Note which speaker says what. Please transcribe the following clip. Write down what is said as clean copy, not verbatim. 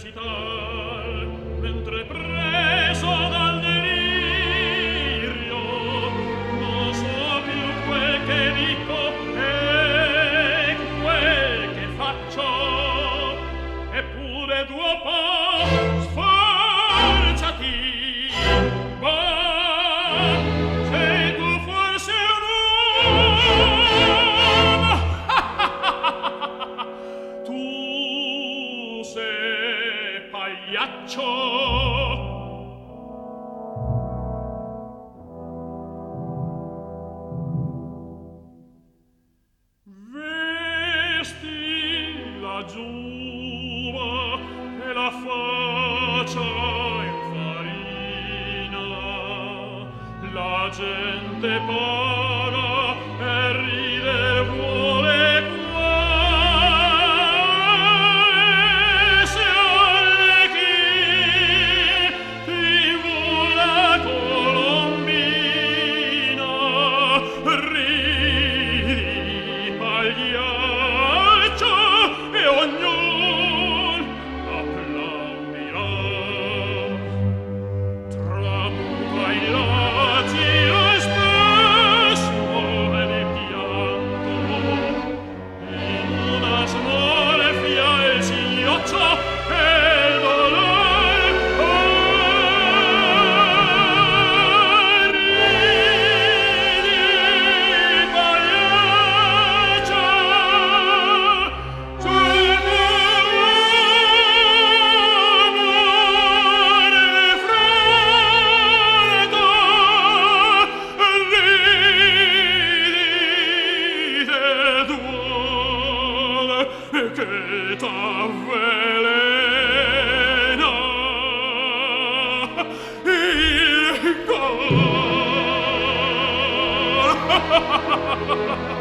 Speaker 1: recital, mentre preso dal delirio non so più quel che dico e quel che faccio, eppure tuo po' sforzati, ma sei tu forse un uomo? Tu sei pagliaccio. Vesti la giuba e la faccia in farina, la gente paga e ride vuole qua, e se Arlecchino ti vuole Colombina, ridi pagliaccio e ognuno applaudirà. Tramuta i raggi lo spesso ed il pianto, in una smorfia il singhiozzo e il dolore. Ridi pagliaccio sul tuo amore freddo, ridi del duole che t'avvelena il cor.